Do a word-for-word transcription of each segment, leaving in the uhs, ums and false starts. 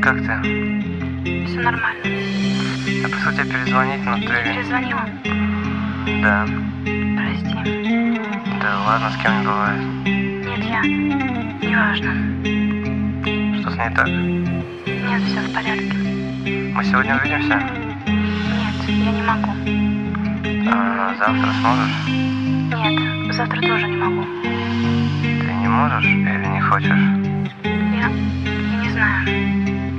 Как ты? Все нормально. Я просил тебя перезвонить, но ты... Ты перезвонила? Да. Прости. Да ладно, с кем не бывает. Нет, я... Неважно. Что с ней так? Нет, все в порядке. Мы сегодня увидимся? Нет, я не могу. А завтра сможешь? Нет, завтра тоже не могу. Ты не можешь или не хочешь? Я... Я не знаю.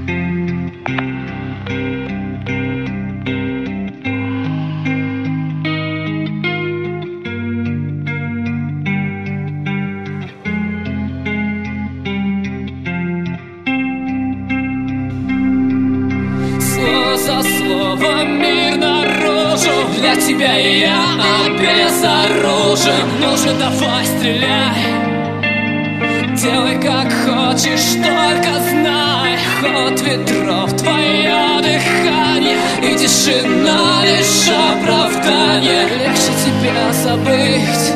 За слово мир наружу. Для тебя и я обезоружен. Нужно, давай стреляй. Делай как хочешь, только знай. Ход ветров, твое дыхание и тишина лишь оправдание. Легче тебя забыть,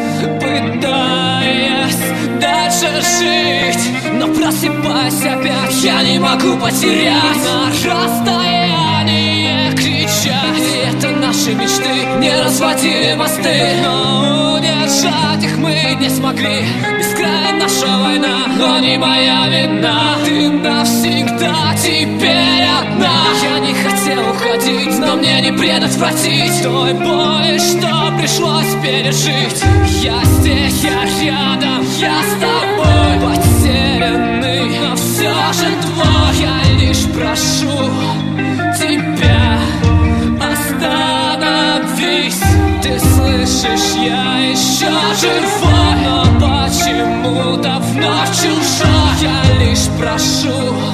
пытаясь дальше жить. Но просыпайся опять, я не могу потерять. На расстоянии кричать. И это наши мечты, не разводили мосты, но удержать их мы не смогли. Бескрая наша война, но не моя вина. Ты навсегда теперь одна. Я не хотел уходить, но мне не предотвратить той боли, что пришлось пережить. Я здесь, я рядом, я с тобой. Потерянный, но все же твой. Я лишь прошу тебя, остановись. Ты слышишь, я еще живой, но почему-то вновь чужой. Я лишь прошу